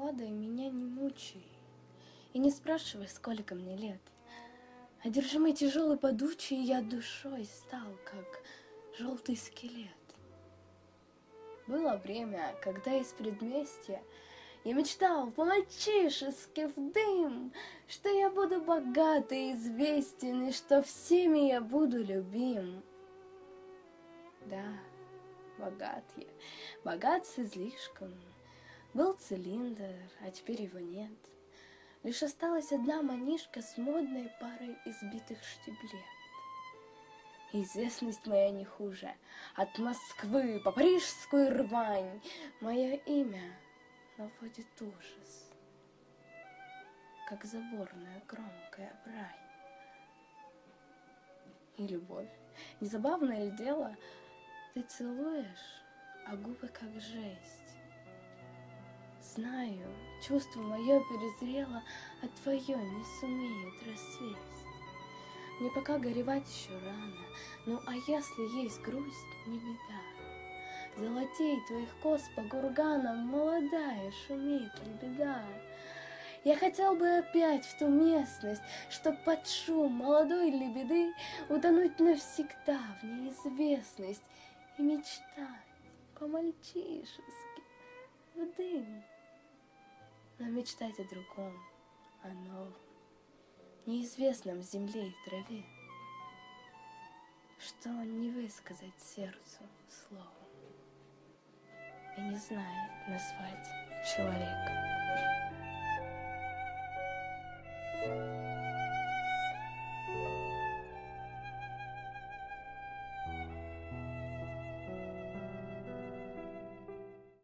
прохладой меня не мучай, и не спрашивай, сколько мне лет. Одержимый тяжелой подучей, я душой стал, как желтый скелет. Было время, когда из предместья я мечтал по-мальчишески в дым, что я буду богат и известен, и что всеми я буду любим. Да, богат я, богат с излишком. Был цилиндр, а теперь его нет. Лишь осталась одна манишка с модной парой избитых штиблет. И известность моя не хуже. От Москвы по парижскую рвань мое имя наводит ужас, как заборная громкая брань. И любовь, не забавное ли дело, ты целуешь, а губы как жесть. Знаю, чувство мое перезрело, а твое не сумеет расцвесть. Мне пока горевать еще рано, ну а если есть грусть, не беда. Золотей твоих кос по курганам молодая шумит лебеда. Я хотел бы опять в ту местность, чтоб под шум молодой лебеды утонуть навсегда в неизвестность и мечтать по-мальчишески в дым. Но мечтать о другом, о новом, неизвестном земле и траве, что не высказать сердцу словом и не знает назвать человека.